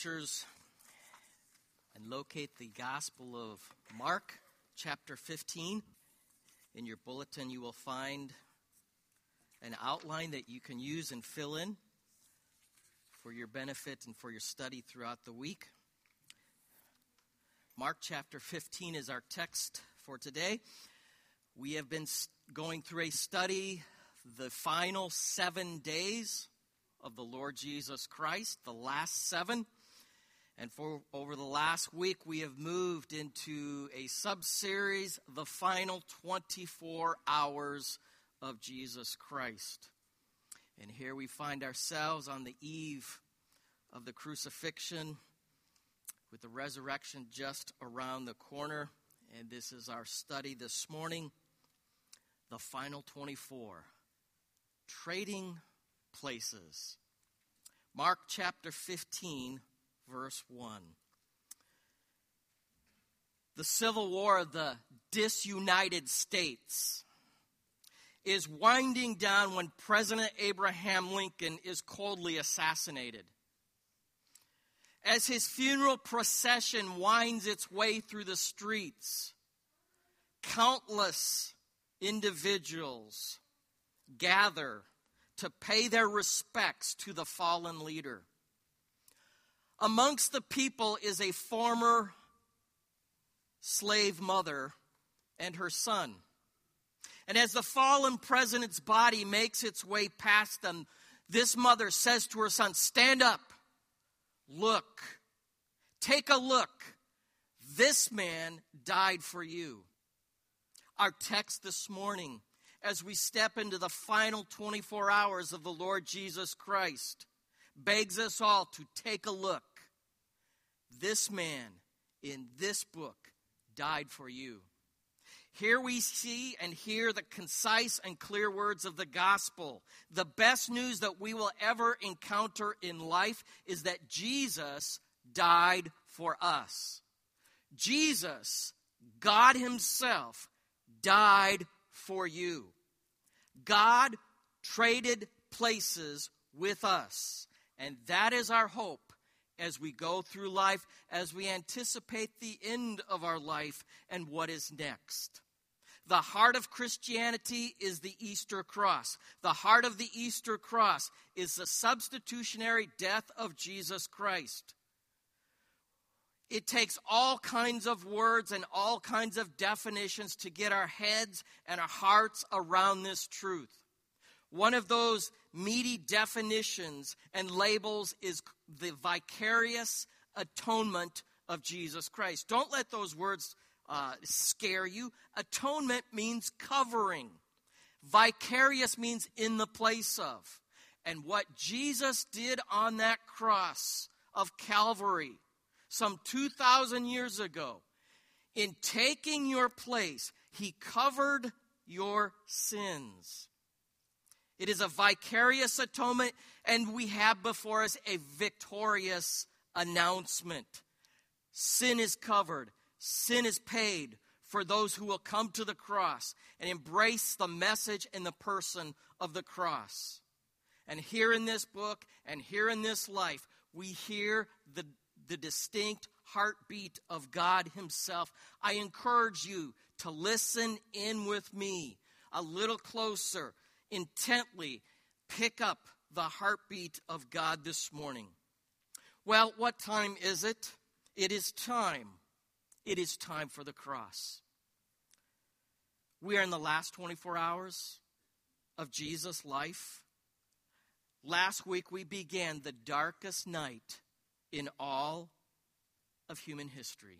scriptures and locate the Gospel of Mark, chapter 15. In your bulletin, you will find an outline that you can use and fill in for your benefit and for your study throughout the week. Mark chapter 15 is our text for today. We have been going through a study, the final 7 days of the Lord Jesus Christ, the last 7. And for over the last week, we have moved into a sub-series, the final 24 hours of Jesus Christ. And here we find ourselves on the eve of the crucifixion, with the resurrection just around the corner. And this is our study this morning, the final 24, trading places. Mark chapter 15, verse 1. The Civil War of the disunited states is winding down when President Abraham Lincoln is coldly assassinated. As his funeral procession winds its way through the streets, countless individuals gather to pay their respects to the fallen leader. Amongst the people is a former slave mother and her son. And as the fallen president's body makes its way past them, this mother says to her son, "Stand up, look, take a look. This man died for you." Our text this morning, as we step into the final 24 hours of the Lord Jesus Christ, begs us all to take a look. This man in this book died for you. Here we see and hear the concise and clear words of the gospel. The best news that we will ever encounter in life is that Jesus died for us. Jesus, God himself, died for you. God traded places with us. And that is our hope as we go through life, as we anticipate the end of our life and what is next. The heart of Christianity is the Easter cross. The heart of the Easter cross is the substitutionary death of Jesus Christ. It takes all kinds of words and all kinds of definitions to get our heads and our hearts around this truth. One of those meaty definitions and labels is the vicarious atonement of Jesus Christ. Don't let those words scare you. Atonement means covering. Vicarious means in the place of. And what Jesus did on that cross of Calvary some 2,000 years ago, in taking your place, he covered your sins. It is a vicarious atonement, and we have before us a victorious announcement. Sin is covered. Sin is paid for those who will come to the cross and embrace the message and the person of the cross. And here in this book and here in this life, we hear the distinct heartbeat of God himself. I encourage you to listen in with me a little closer, intently pick up the heartbeat of God this morning. Well, what time is it? It is time. It is time for the cross. We are in the last 24 hours of Jesus' life. Last week we began the darkest night in all of human history.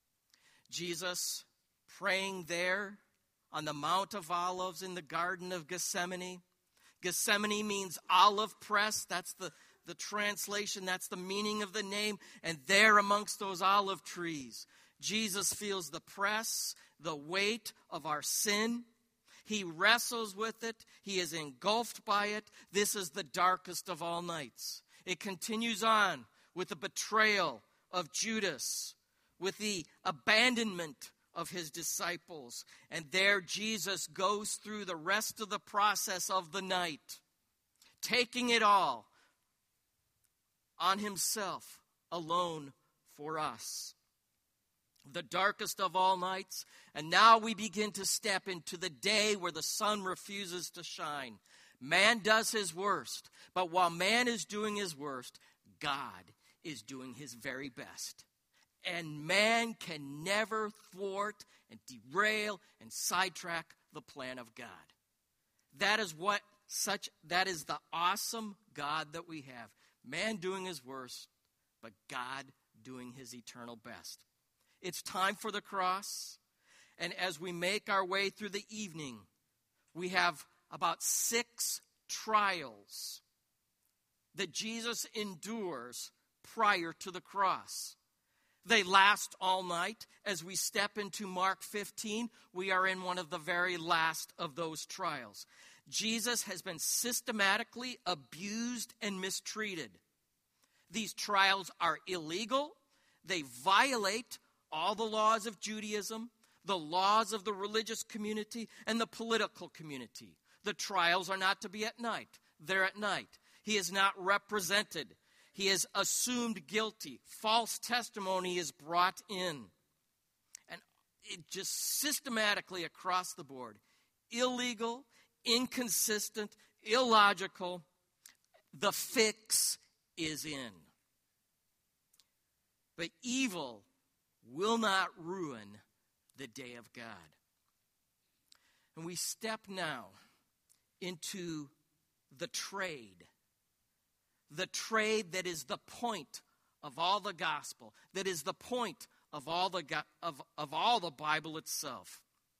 Jesus praying there on the Mount of Olives in the Garden of Gethsemane. Gethsemane means olive press. That's the translation. That's the meaning of the name. And there amongst those olive trees, Jesus feels the press, the weight of our sin. He wrestles with it. He is engulfed by it. This is the darkest of all nights. It continues on with the betrayal of Judas, with the abandonment of his disciples. And there Jesus goes through the rest of the process of the night, taking it all on himself, alone for us. The darkest of all nights, and now we begin to step into the day where the sun refuses to shine. Man does his worst, but while man is doing his worst, God is doing his very best. And man can never thwart and derail and sidetrack the plan of God. That is the awesome God that we have. Man doing his worst, but God doing his eternal best. It's time for the cross. And as we make our way through the evening, we have about 6 trials that Jesus endures prior to the cross. They last all night. As we step into Mark 15, we are in one of the very last of those trials. Jesus has been systematically abused and mistreated. These trials are illegal. They violate all the laws of Judaism, the laws of the religious community, and the political community. The trials are not to be at night. They're at night. He is not represented. He is assumed guilty. False testimony is brought in. And it just systematically across the board. Illegal, inconsistent, illogical. The fix is in. But evil will not ruin the day of God. And we step now into the trade that is the point of all the gospel, that is the point of all the Bible itself.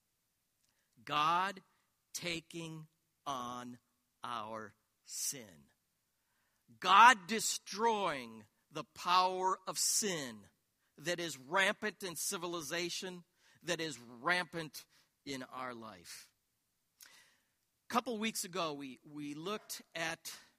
God taking on our sin. God destroying the power of sin that is rampant in civilization, that is rampant in our life. A couple weeks ago, we looked at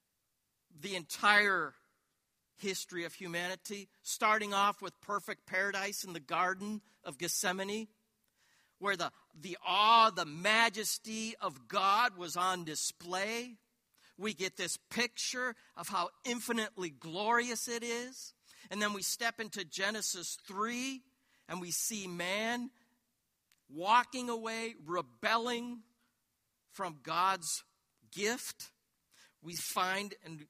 the entire history of humanity, starting off with perfect paradise in the Garden of Gethsemane, where the awe, the majesty of God was on display. We get this picture of how infinitely glorious it is. And then we step into Genesis 3, and we see man walking away, rebelling from God's gift. We find and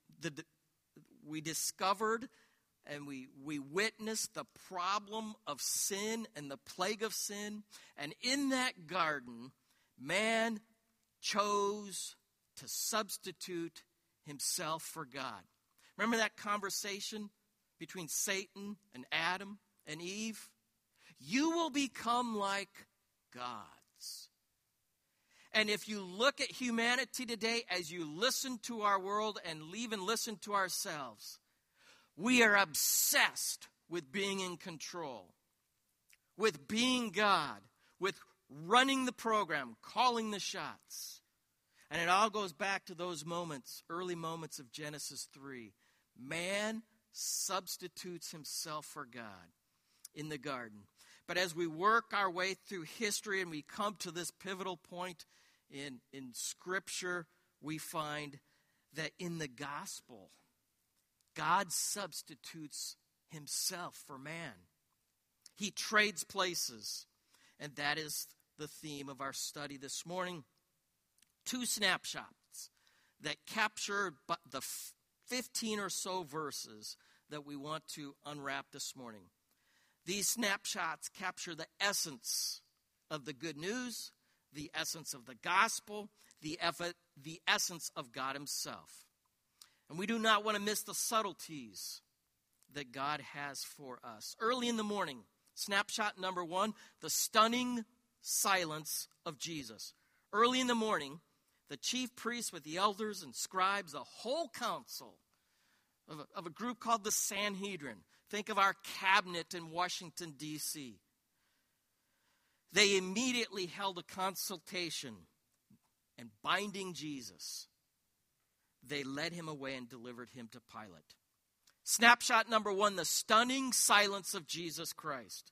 we discovered and we witnessed the problem of sin and the plague of sin. And in that garden, man chose to substitute himself for God. Remember that conversation between Satan and Adam and Eve? You will become like gods. And if you look at humanity today, as you listen to our world and even listen to ourselves, we are obsessed with being in control, with being God, with running the program, calling the shots. And it all goes back to those moments, early moments of Genesis 3. Man substitutes himself for God in the garden. But as we work our way through history and we come to this pivotal point in Scripture, we find that in the gospel, God substitutes himself for man. He trades places. And that is the theme of our study this morning. 2 snapshots that capture the 15 or so verses that we want to unwrap this morning. These snapshots capture the essence of the good news, the essence of the gospel, the essence of God himself. And we do not want to miss the subtleties that God has for us. Early in the morning, snapshot number 1, the stunning silence of Jesus. Early in the morning, the chief priests with the elders and scribes, the whole council of a group called the Sanhedrin. Think of our cabinet in Washington, D.C. They immediately held a consultation, and binding Jesus, they led him away and delivered him to Pilate. Snapshot number 1, the stunning silence of Jesus Christ.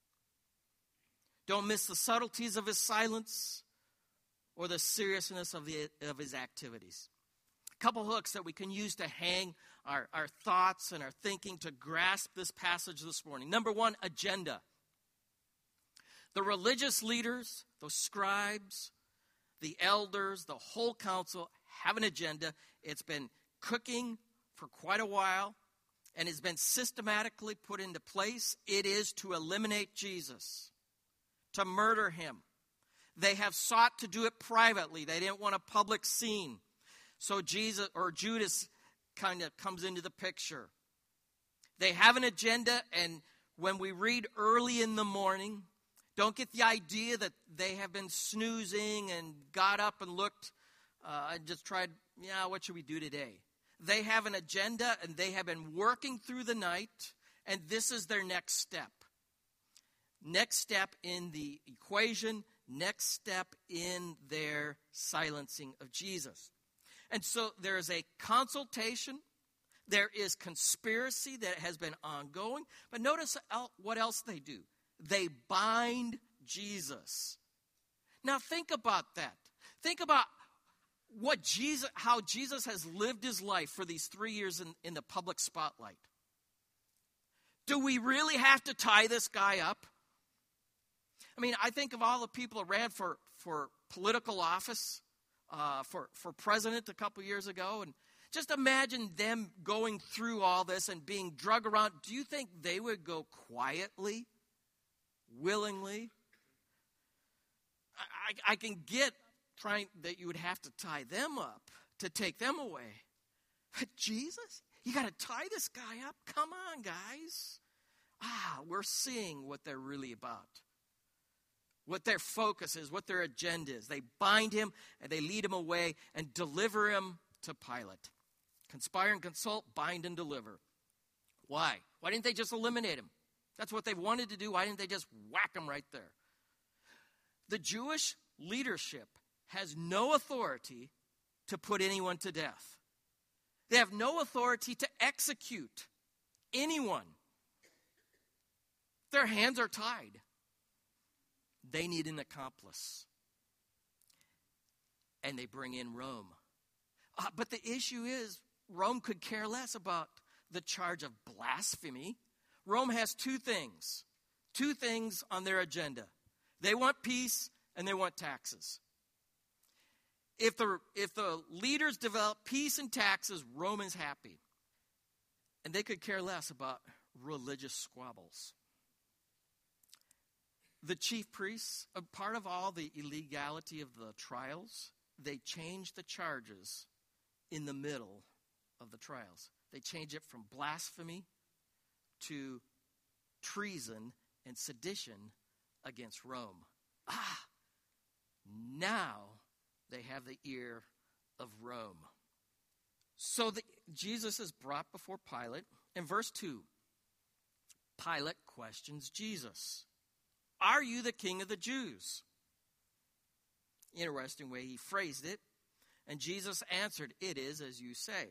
Don't miss the subtleties of his silence or the seriousness of his activities. A couple hooks that we can use to hang our thoughts and our thinking to grasp this passage this morning. Number one, agenda. The religious leaders, those scribes, the elders, the whole council have an agenda. It's been cooking for quite a while and has been systematically put into place. It is to eliminate Jesus, to murder him. They have sought to do it privately. They didn't want a public scene. So Judas kind of comes into the picture. They have an agenda, and when we read early in the morning, don't get the idea that they have been snoozing and got up and looked and just tried, what should we do today? They have an agenda, and they have been working through the night, and this is their next step. Next step in the equation, next step in their silencing of Jesus. And so there is a consultation. There is conspiracy that has been ongoing. But notice what else they do. They bind Jesus. Now think about that. Think about how Jesus has lived his life for these 3 years in the public spotlight. Do we really have to tie this guy up? I mean, I think of all the people who ran for political office, for president a couple years ago, and just imagine them going through all this and being drug around. Do you think they would go quietly, willingly? I can get trying that you would have to tie them up to take them away. But Jesus, you got to tie this guy up? Come on, guys. We're seeing what they're really about. What their focus is, what their agenda is. They bind him and they lead him away and deliver him to Pilate. Conspire and consult, bind and deliver. Why? Why didn't they just eliminate him? That's what they wanted to do. Why didn't they just whack him right there? The Jewish leadership has no authority to put anyone to death. They have no authority to execute anyone. Their hands are tied. They need an accomplice. And they bring in Rome. But the issue is, Rome could care less about the charge of blasphemy. Rome has two things on their agenda. They want peace and they want taxes. If the leaders develop peace and taxes, Rome is happy. And they could care less about religious squabbles. The chief priests, a part of all the illegality of the trials, they changed the charges in the middle of the trials. They changed it from blasphemy to treason and sedition against Rome. Now they have the ear of Rome. So Jesus is brought before Pilate. In verse 2, Pilate questions Jesus. Are you the king of the Jews? Interesting way he phrased it. And Jesus answered, it is as you say.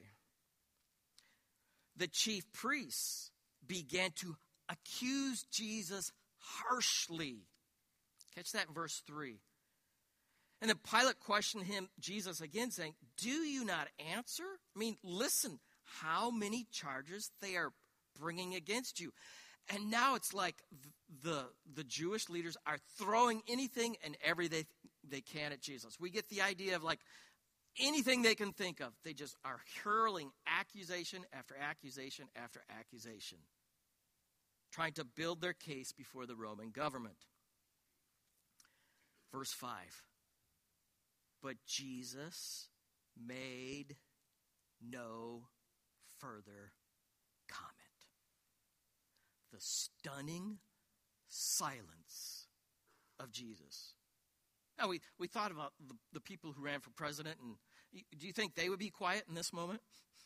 The chief priests began to accuse Jesus harshly. Catch that in verse 3. And then Pilate questioned Jesus again, saying, do you not answer? I mean, listen, how many charges they are bringing against you. And now it's like the Jewish leaders are throwing anything and everything they can at Jesus. We get the idea of like anything they can think of. They just are hurling accusation after accusation after accusation, trying to build their case before the Roman government. Verse 5. But Jesus made no further comment. The stunning silence of Jesus. Now, we thought about the people who ran for president, and do you think they would be quiet in this moment?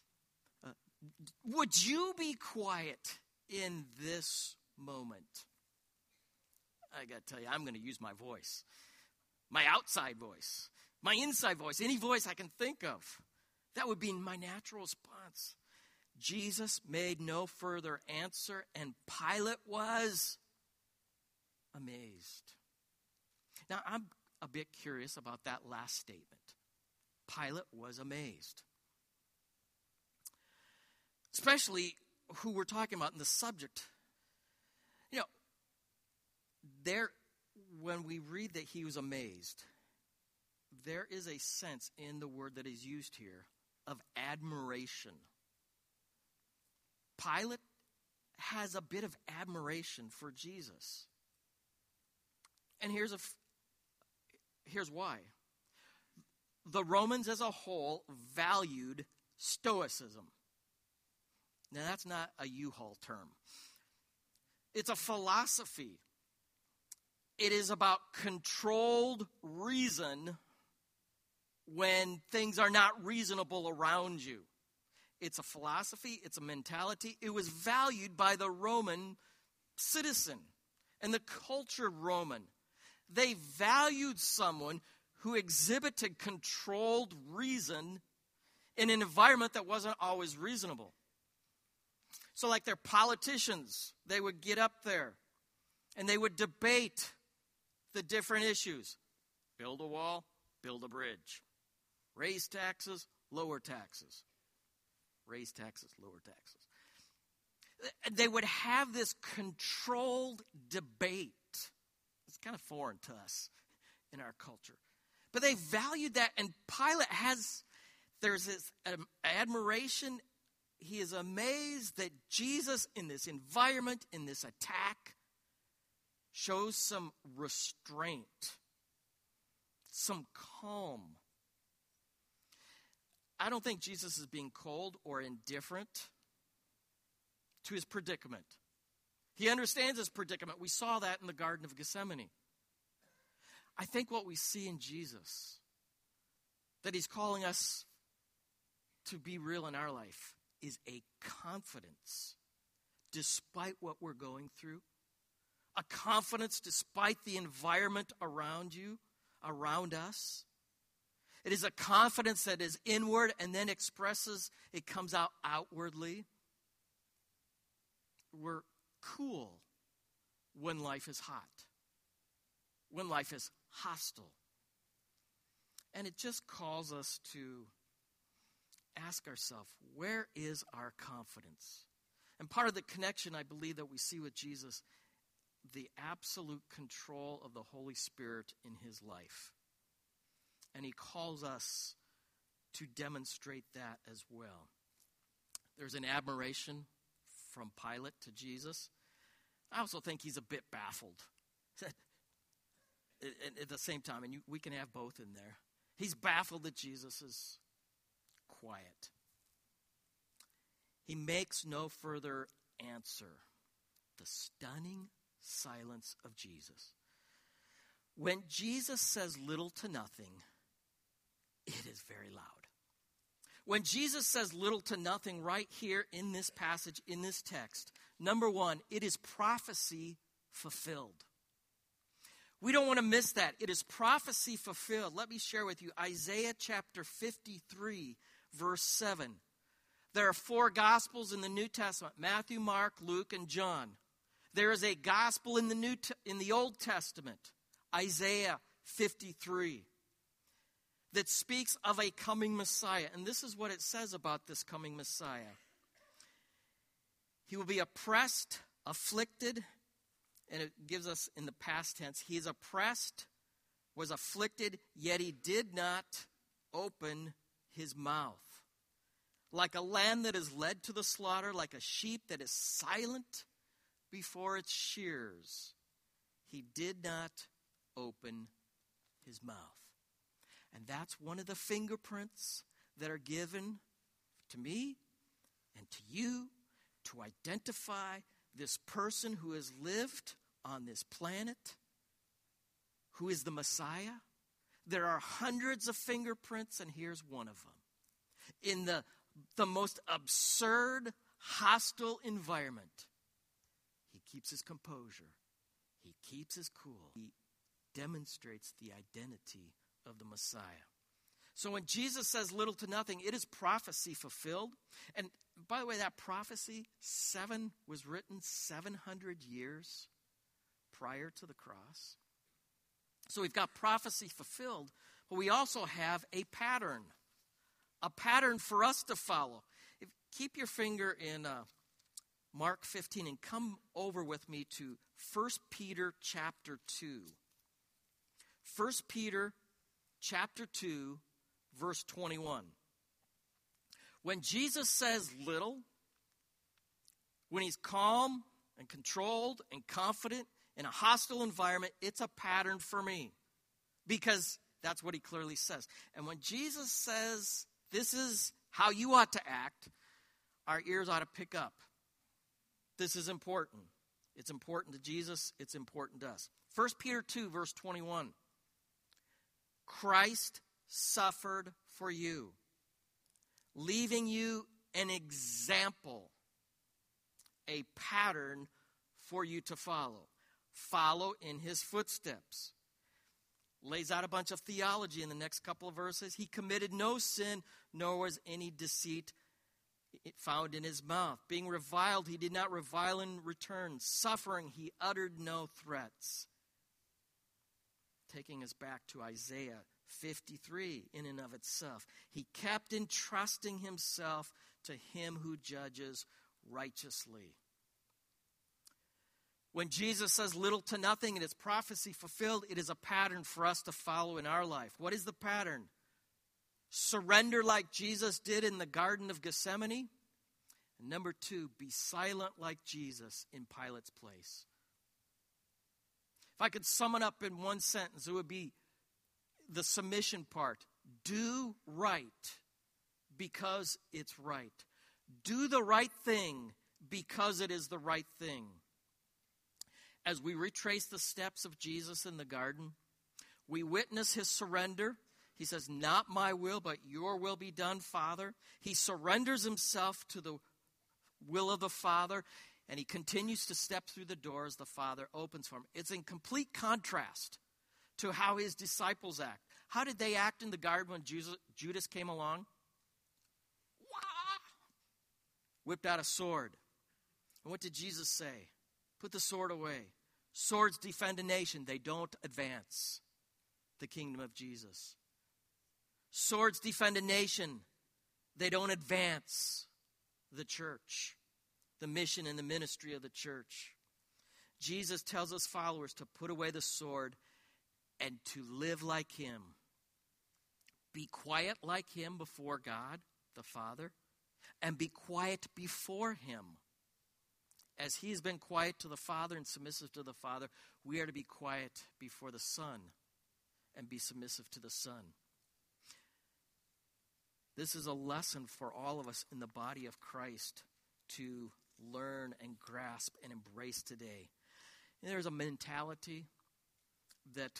Would you be quiet in this moment? I got to tell you, I'm going to use my voice. My outside voice. My inside voice. Any voice I can think of. That would be my natural response. Jesus made no further answer, and Pilate was amazed. Now, I'm a bit curious about that last statement. Pilate was amazed. especially who we're talking about in the subject. You know, when we read that he was amazed, there is a sense in the word that is used here of admiration. Pilate has a bit of admiration for Jesus. And here's why. The Romans as a whole valued stoicism. Now, that's not a U-Haul term. It's a philosophy. It is about controlled reason when things are not reasonable around you. It's a philosophy. It's a mentality. It was valued by the Roman citizen and the culture Roman. They valued someone who exhibited controlled reason in an environment that wasn't always reasonable. So like their politicians, they would get up there and they would debate the different issues. Build a wall, build a bridge. Raise taxes, lower taxes. Raise taxes, lower taxes. They would have this controlled debate. It's kind of foreign to us in our culture. But they valued that, and Pilate there's this admiration. He is amazed that Jesus, in this environment, in this attack, shows some restraint, some calm. I don't think Jesus is being cold or indifferent to his predicament. He understands his predicament. We saw that in the Garden of Gethsemane. I think what we see in Jesus, that he's calling us to be real in our life, is a confidence despite what we're going through. A confidence despite the environment around you, around us. It is a confidence that is inward and then it comes out outwardly. We're cool when life is hot, when life is hostile. And it just calls us to ask ourselves, where is our confidence? And part of the connection, I believe, that we see with Jesus, the absolute control of the Holy Spirit in his life. And he calls us to demonstrate that as well. There's an admiration from Pilate to Jesus. I also think he's a bit baffled at the same time, and we can have both in there. He's baffled that Jesus is quiet. He makes no further answer. The stunning silence of Jesus. When Jesus says little to nothing, it is very loud. When Jesus says little to nothing right here in this passage, in this text, number one, it is prophecy fulfilled. We don't want to miss that. It is prophecy fulfilled. Let me share with you Isaiah chapter 53, verse 7. There are 4 gospels in the New Testament: Matthew, Mark, Luke, and John. There is a gospel in the Old Testament, Isaiah 53, that speaks of a coming Messiah. And this is what it says about this coming Messiah. He will be oppressed, afflicted, and it gives us in the past tense, he is oppressed, was afflicted, yet he did not open his mouth. Like a lamb that is led to the slaughter, like a sheep that is silent before its shears, he did not open his mouth. And that's one of the fingerprints that are given to me and to you to identify this person who has lived on this planet, who is the Messiah. There are hundreds of fingerprints, and here's one of them. In the most absurd, hostile environment, he keeps his composure. He keeps his cool. He demonstrates the identity of the Messiah. So when Jesus says little to nothing, it is prophecy fulfilled. And by the way, that prophecy, was written 700 years prior to the cross. So we've got prophecy fulfilled, but we also have a pattern for us to follow. keep your finger in Mark 15 and come over with me to 1 Peter chapter 2. 1 Peter chapter 2, verse 21. When Jesus says little, when he's calm and controlled and confident in a hostile environment, it's a pattern for me, because that's what he clearly says. And when Jesus says this is how you ought to act, our ears ought to pick up. This is important. It's important to Jesus. It's important to us. 1 Peter 2, verse 21. Christ suffered for you, leaving you an example, a pattern for you to follow. Follow in his footsteps. Lays out a bunch of theology in the next couple of verses. He committed no sin, nor was any deceit found in his mouth. Being reviled, he did not revile in return. Suffering, he uttered no threats. Taking us back to Isaiah 53 in and of itself. He kept entrusting himself to him who judges righteously. When Jesus says little to nothing and his prophecy fulfilled, it is a pattern for us to follow in our life. What is the pattern? Surrender like Jesus did in the Garden of Gethsemane. And number 2, be silent like Jesus in Pilate's place. If I could sum it up in one sentence, it would be the submission part. Do right because it's right. Do the right thing because it is the right thing. As we retrace the steps of Jesus in the garden, we witness his surrender. He says, not my will, but your will be done, Father. He surrenders himself to the will of the Father, and he continues to step through the doors the Father opens for him. It's in complete contrast to how his disciples act. How did they act in the garden when Judas came along? Whipped out a sword. And what did Jesus say? Put the sword away. Swords defend a nation. They don't advance the kingdom of Jesus. Swords defend a nation. They don't advance the church, the mission and the ministry of the church. Jesus tells his followers to put away the sword and to live like him. Be quiet like him before God, the Father, and be quiet before him. As he has been quiet to the Father and submissive to the Father, we are to be quiet before the Son and be submissive to the Son. This is a lesson for all of us in the body of Christ to learn and grasp and embrace today. And there's a mentality that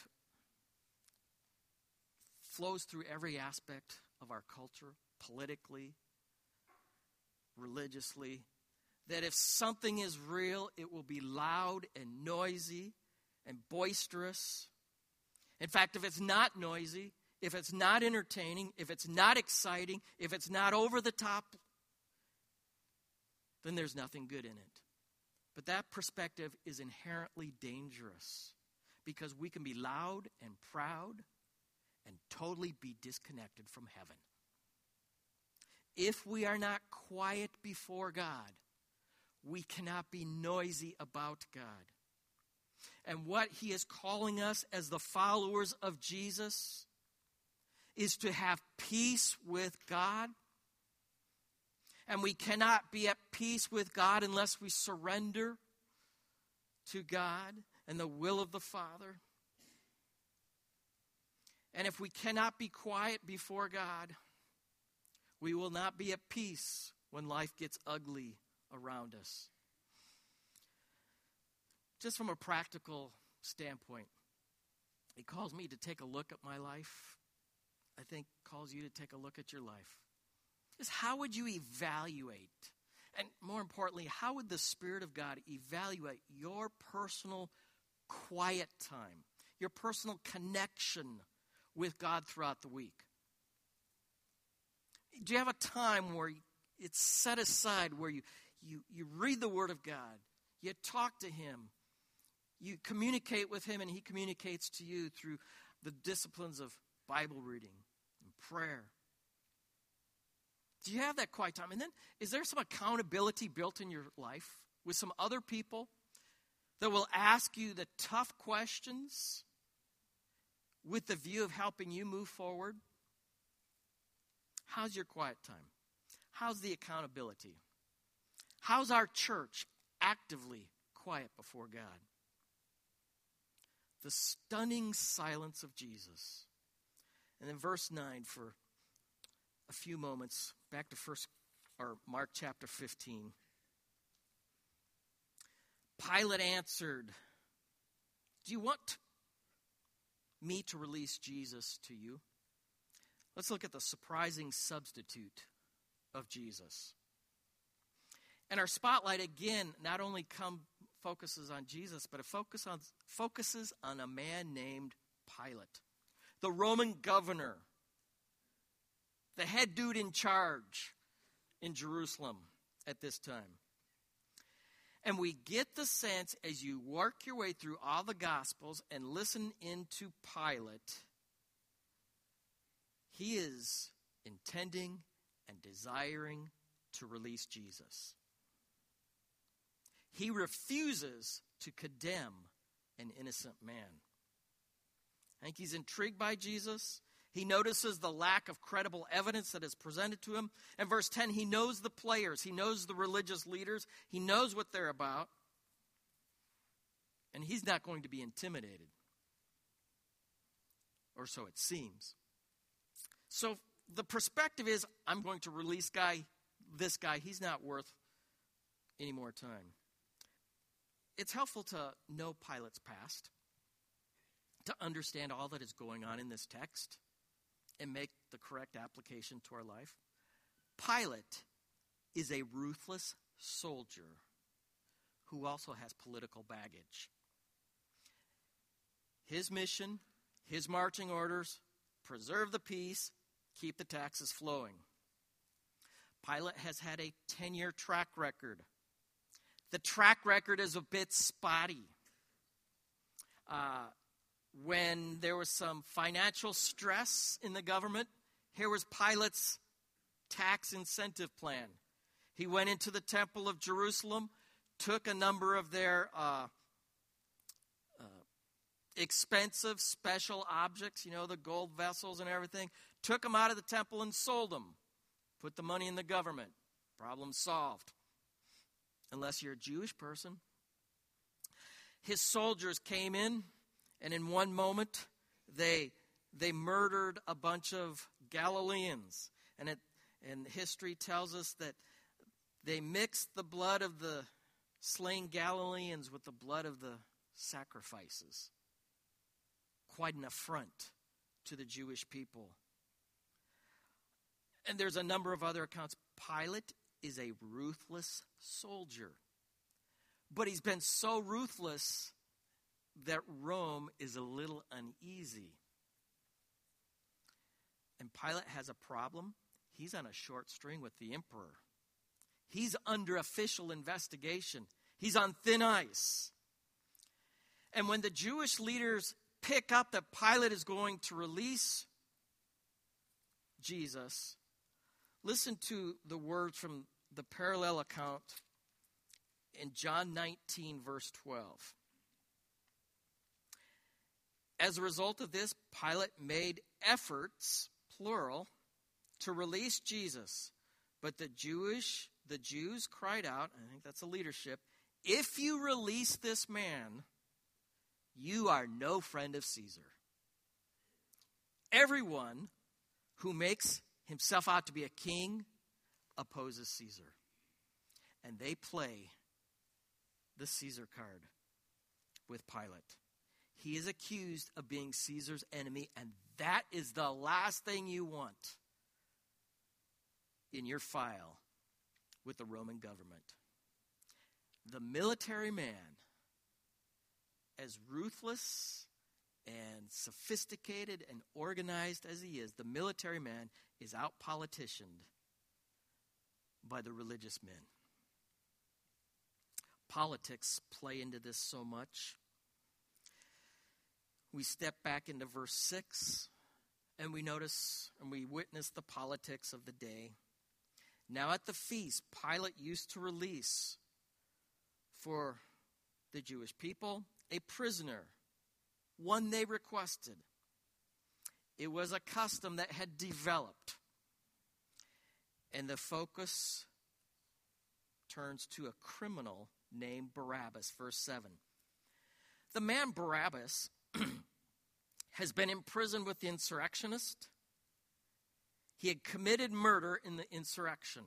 flows through every aspect of our culture, politically, religiously, that if something is real, it will be loud and noisy and boisterous. In fact, if it's not noisy, if it's not entertaining, if it's not exciting, if it's not over the top, then there's nothing good in it. But that perspective is inherently dangerous, because we can be loud and proud and totally be disconnected from heaven. If we are not quiet before God, we cannot be noisy about God. And what he is calling us as the followers of Jesus is to have peace with God. And we cannot be at peace with God unless we surrender to God and the will of the Father. And if we cannot be quiet before God, we will not be at peace when life gets ugly around us. Just from a practical standpoint, it calls me to take a look at my life. I think calls you to take a look at your life. Just how would you evaluate, and more importantly, how would the Spirit of God evaluate your personal quiet time, your personal connection with God throughout the week? Do you have a time where it's set aside where you read the Word of God, you talk to Him, you communicate with Him, and He communicates to you through the disciplines of Bible reading and prayer? Do you have that quiet time? And then, is there some accountability built in your life with some other people that will ask you the tough questions with the view of helping you move forward? How's your quiet time? How's the accountability? How's our church actively quiet before God? The stunning silence of Jesus. And then verse 9 for a few moments, back to Mark chapter 15. Pilate answered, "Do you want me to release Jesus to you?" Let's look at the surprising substitute of Jesus. And our spotlight again not only focuses on Jesus, but it focuses on a man named Pilate, the Roman governor, the head dude in charge in Jerusalem at this time. And we get the sense as you work your way through all the Gospels and listen into Pilate, he is intending and desiring to release Jesus. He refuses to condemn an innocent man. I think he's intrigued by Jesus. He notices the lack of credible evidence that is presented to him. In verse 10, he knows the players. He knows the religious leaders. He knows what they're about. And he's not going to be intimidated. Or so it seems. So the perspective is, I'm going to release this guy. He's not worth any more time. It's helpful to know Pilate's past, to understand all that is going on in this text, and make the correct application to our life. Pilate is a ruthless soldier who also has political baggage. His mission, his marching orders, preserve the peace, keep the taxes flowing. Pilate has had a 10-year track record. The track record is a bit spotty. When there was some financial stress in the government, here was Pilate's tax incentive plan. He went into the temple of Jerusalem, took a number of their expensive special objects, the gold vessels and everything, took them out of the temple and sold them. Put the money in the government. Problem solved. Unless you're a Jewish person. His soldiers came in, and in one moment, they murdered a bunch of Galileans. And history tells us that they mixed the blood of the slain Galileans with the blood of the sacrifices. Quite an affront to the Jewish people. And there's a number of other accounts. Pilate is a ruthless soldier. But he's been so ruthless that Rome is a little uneasy. And Pilate has a problem. He's on a short string with the emperor. He's under official investigation. He's on thin ice. And when the Jewish leaders pick up that Pilate is going to release Jesus, listen to the words from the parallel account in John 19, verse 12. As a result of this, Pilate made efforts, plural, to release Jesus. But the Jews cried out, I think that's the leadership, "If you release this man, you are no friend of Caesar." Everyone who makes himself out to be a king opposes Caesar. And they play the Caesar card with Pilate. He is accused of being Caesar's enemy, and that is the last thing you want in your file with the Roman government. The military man, as ruthless and sophisticated and organized as he is, the military man is out-politicianed by the religious men. Politics play into this so much. We step back into verse 6, and we notice and we witness the politics of the day. Now at the feast, Pilate used to release for the Jewish people a prisoner, one they requested. It was a custom that had developed. And the focus turns to a criminal named Barabbas, verse 7. The man Barabbas has been imprisoned with the insurrectionists. He had committed murder in the insurrection.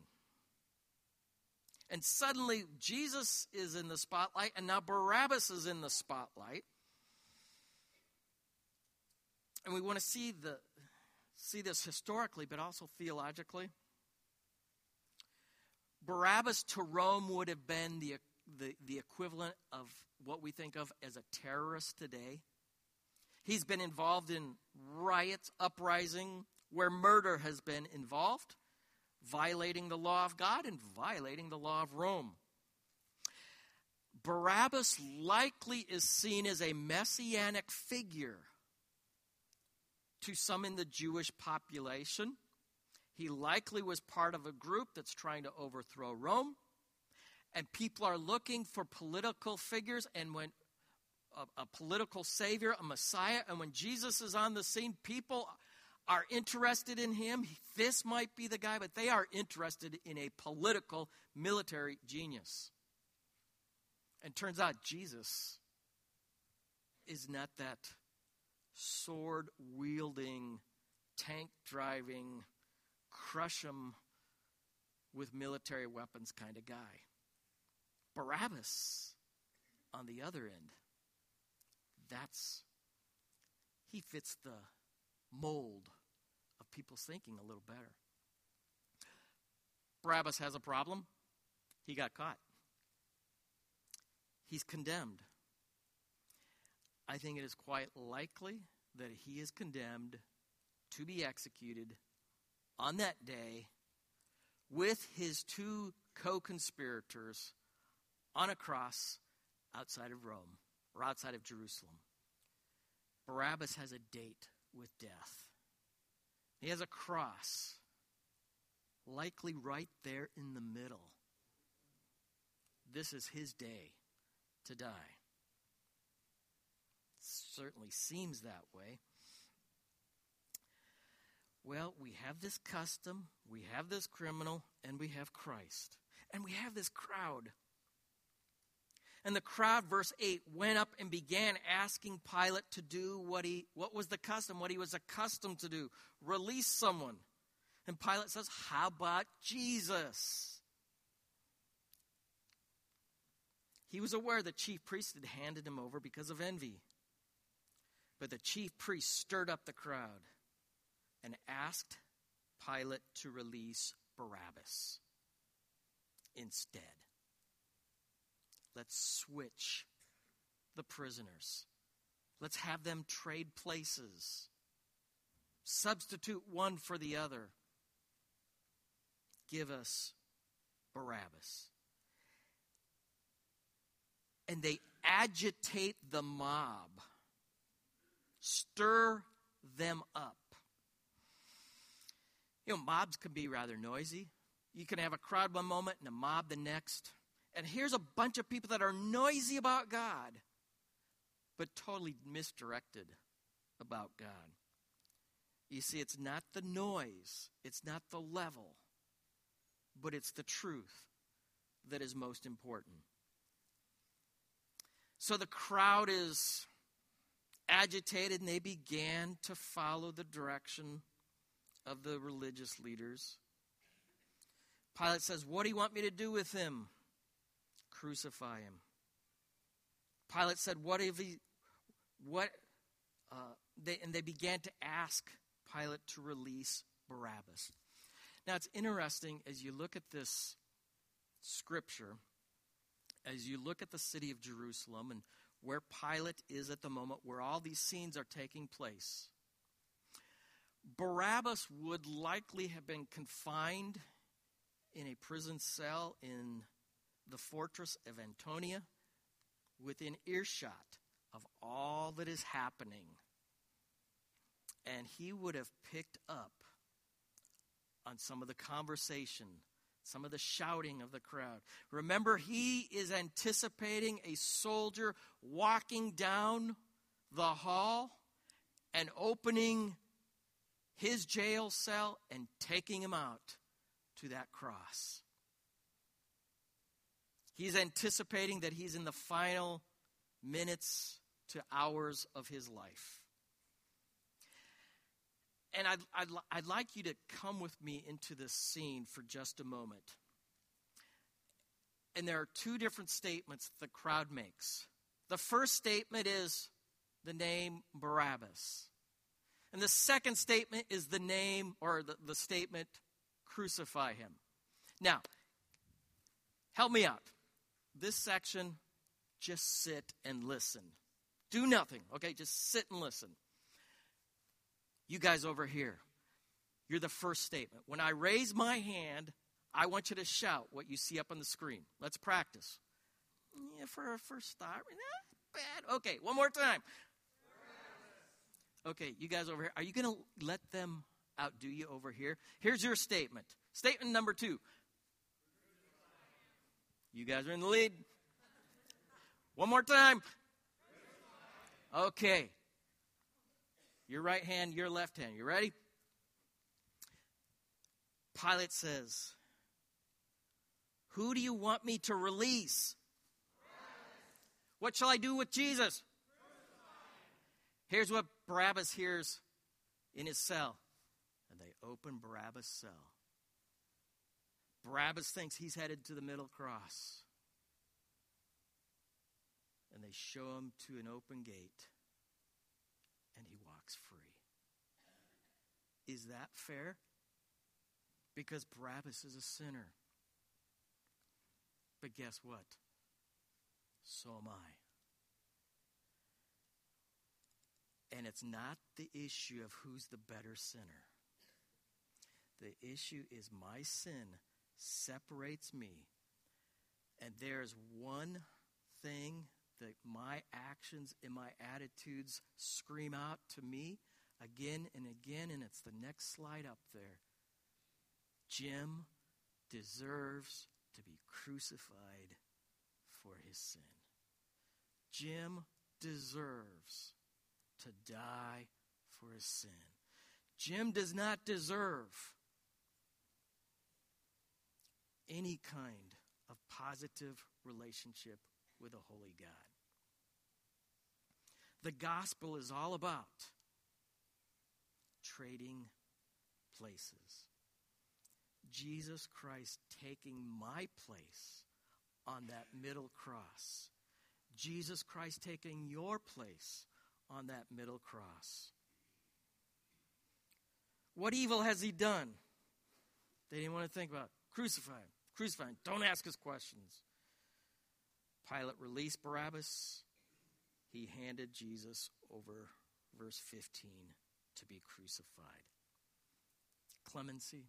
And suddenly Jesus is in the spotlight, and now Barabbas is in the spotlight. And we want to see this historically, but also theologically. Barabbas to Rome would have been the equivalent of what we think of as a terrorist today. He's been involved in riots, uprising, where murder has been involved, violating the law of God and violating the law of Rome. Barabbas likely is seen as a messianic figure to some in the Jewish population. He likely was part of a group that's trying to overthrow Rome. And people are looking for political figures, and when a political savior, a Messiah, and when Jesus is on the scene, people are interested in him. This might be the guy, but they are interested in a political military genius. And turns out Jesus is not that sword-wielding, tank-driving, crush them with military weapons kind of guy. Barabbas, on the other end, he fits the mold of people's thinking a little better. Barabbas has a problem. He got caught. He's condemned. I think it is quite likely that he is condemned to be executed on that day with his two co-conspirators on a cross outside of Rome or outside of Jerusalem. Barabbas has a date with death. He has a cross, likely right there in the middle. This is his day to die. Certainly seems that way. Well, we have this custom, we have this criminal, and we have Christ. And we have this crowd. And the crowd, verse 8, went up and began asking Pilate to do what was the custom, what he was accustomed to do. Release someone. And Pilate says, how about Jesus? He was aware the chief priest had handed him over because of envy. But the chief priest stirred up the crowd and asked Pilate to release Barabbas instead. Let's switch the prisoners. Let's have them trade places. Substitute one for the other. Give us Barabbas. And they agitate the mob. Stir them up. You know, mobs can be rather noisy. You can have a crowd one moment and a mob the next. And here's a bunch of people that are noisy about God, but totally misdirected about God. You see, it's not the noise, it's not the level, but it's the truth that is most important. So the crowd is agitated, and they began to follow the direction of the religious leaders. Pilate says, what do you want me to do with him? Crucify him. Pilate said, and they began to ask Pilate to release Barabbas. Now it's interesting as you look at this scripture, as you look at the city of Jerusalem and where Pilate is at the moment, where all these scenes are taking place. Barabbas would likely have been confined in a prison cell in the fortress of Antonia, within earshot of all that is happening. And he would have picked up on some of the conversation some of the shouting of the crowd. Remember, he is anticipating a soldier walking down the hall and opening his jail cell and taking him out to that cross. He's anticipating that he's in the final minutes to hours of his life. And I'd like you to come with me into this scene for just a moment. And there are two different statements the crowd makes. The first statement is the name Barabbas. And the second statement is the name, or the statement, crucify him. Now, help me out. This section, just sit and listen. Do nothing, okay? Just sit and listen. You guys over here, you're the first statement. When I raise my hand, I want you to shout what you see up on the screen. Let's practice. Yeah, for a first start, not bad. Okay, one more time. Okay, you guys over here, are you going to let them outdo you over here? Here's your statement. Statement number 2. You guys are in the lead. One more time. Okay. Your right hand, your left hand. You ready? Pilate says, who do you want me to release? What shall I do with Jesus? Here's what Barabbas hears in his cell. And they open Barabbas' cell. Barabbas thinks he's headed to the middle cross. And they show him to an open gate. And he walks free. Is that fair? Because Barabbas is a sinner. But guess what? So am I. And it's not the issue of who's the better sinner. The issue is my sin separates me. And there's one thing that my actions and my attitudes scream out to me again and again, and it's the next slide up there. Jim deserves to be crucified for his sin. Jim deserves to die for his sin. Jim does not deserve any kind of positive relationship with a holy God. The gospel is all about trading places. Jesus Christ taking my place on that middle cross. Jesus Christ taking your place on that middle cross. What evil has he done? They didn't want to think about. Crucify him. Crucify him. Don't ask us questions. Pilate released Barabbas. He handed Jesus over, verse 15, to be crucified. Clemency.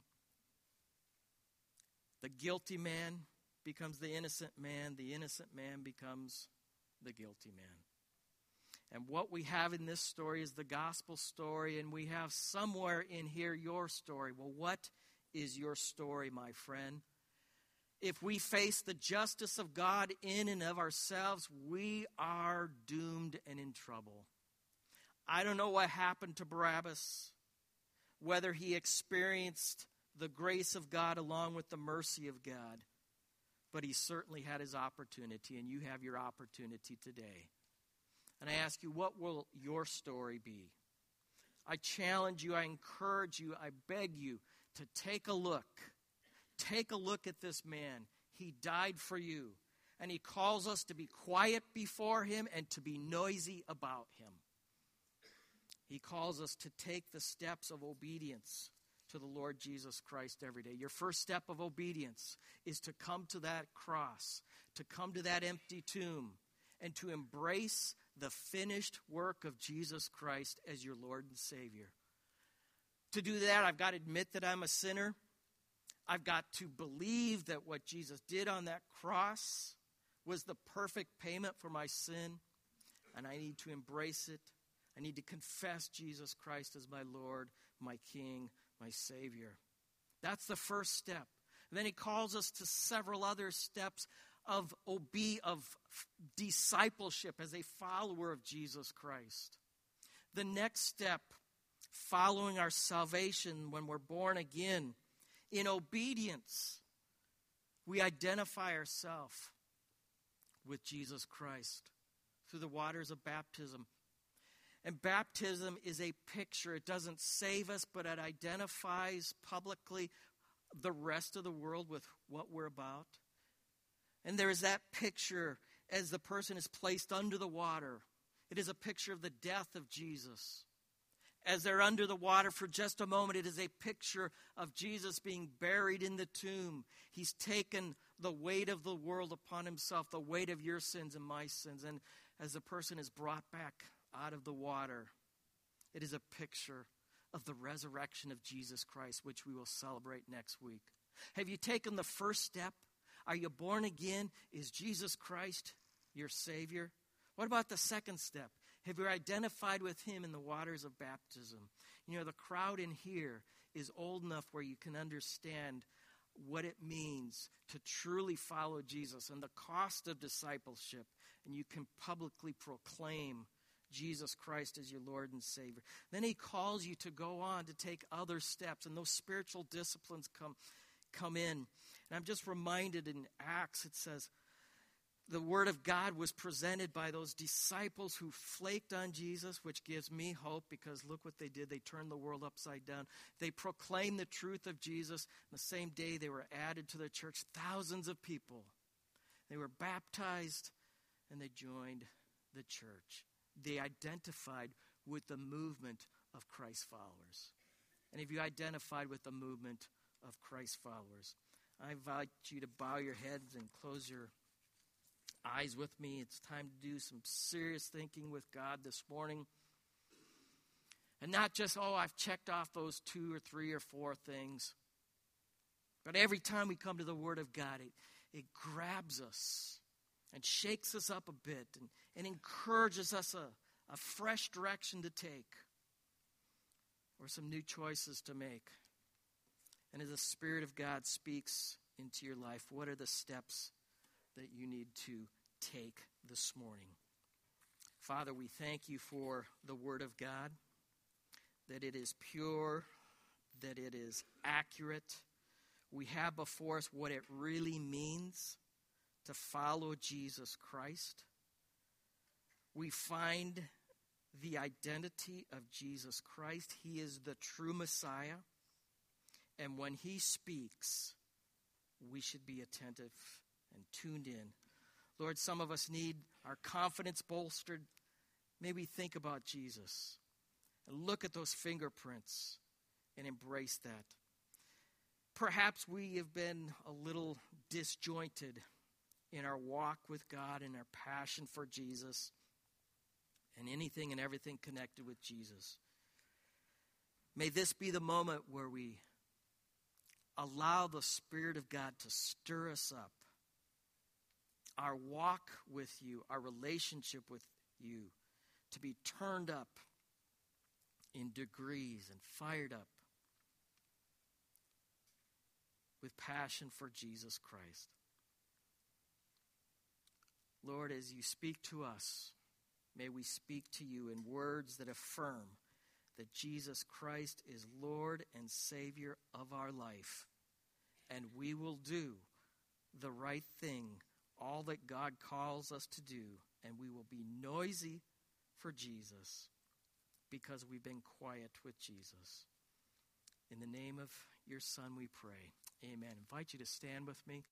The guilty man becomes the innocent man. The innocent man becomes the guilty man. And what we have in this story is the gospel story, and we have somewhere in here your story. Well, what is your story, my friend? If we face the justice of God in and of ourselves, we are doomed and in trouble. I don't know what happened to Barabbas, whether he experienced the grace of God along with the mercy of God, but he certainly had his opportunity, and you have your opportunity today. And I ask you, what will your story be? I challenge you, I encourage you, I beg you to take a look. Take a look at this man. He died for you. And he calls us to be quiet before him and to be noisy about him. He calls us to take the steps of obedience to the Lord Jesus Christ every day. Your first step of obedience is to come to that cross, to come to that empty tomb, and to embrace the finished work of Jesus Christ as your Lord and Savior. To do that, I've got to admit that I'm a sinner. I've got to believe that what Jesus did on that cross was the perfect payment for my sin, and I need to embrace it. I need to confess Jesus Christ as my Lord, my King, my Savior. That's the first step. And then he calls us to several other steps of discipleship as a follower of Jesus Christ. The next step, following our salvation when we're born again, in obedience, we identify ourselves with Jesus Christ through the waters of baptism. And baptism is a picture. It doesn't save us, but it identifies publicly the rest of the world with what we're about. And there is that picture as the person is placed under the water. It is a picture of the death of Jesus. As they're under the water for just a moment, it is a picture of Jesus being buried in the tomb. He's taken the weight of the world upon himself, the weight of your sins and my sins. And as the person is brought back out of the water, it is a picture of the resurrection of Jesus Christ, which we will celebrate next week. Have you taken the first step? Are you born again? Is Jesus Christ your Savior? What about the second step? Have you identified with him in the waters of baptism? You know, the crowd in here is old enough where you can understand what it means to truly follow Jesus and the cost of discipleship, and you can publicly proclaim Jesus Christ as your Lord and Savior. Then he calls you to go on to take other steps, and those spiritual disciplines come in. And I'm just reminded in Acts, it says, the word of God was presented by those disciples who flaked on Jesus, which gives me hope because look what they did. They turned the world upside down. They proclaimed the truth of Jesus. The same day they were added to the church, thousands of people. They were baptized and they joined the church. They identified with the movement of Christ followers. And if you identified with the movement of Christ followers, I invite you to bow your heads and close your eyes with me. It's time to do some serious thinking with God this morning. And not just, I've checked off those 2 or 3 or 4 things. But every time we come to the Word of God, it grabs us and shakes us up a bit and encourages us a fresh direction to take or some new choices to make. And as the Spirit of God speaks into your life, what are the steps that you need to take this morning? Father, we thank you for the Word of God, that it is pure, that it is accurate. We have before us what it really means to follow Jesus Christ. We find the identity of Jesus Christ. He is the true Messiah. And when he speaks, we should be attentive and tuned in. Lord, some of us need our confidence bolstered. May we think about Jesus and look at those fingerprints and embrace that. Perhaps we have been a little disjointed in our walk with God and our passion for Jesus and anything and everything connected with Jesus. May this be the moment where we allow the Spirit of God to stir us up. Our walk with you, our relationship with you, to be turned up in degrees and fired up with passion for Jesus Christ. Lord, as you speak to us, may we speak to you in words that affirm that Jesus Christ is Lord and Savior of our life. And we will do the right thing, all that God calls us to do. And we will be noisy for Jesus because we've been quiet with Jesus. In the name of your Son we pray. Amen. I invite you to stand with me.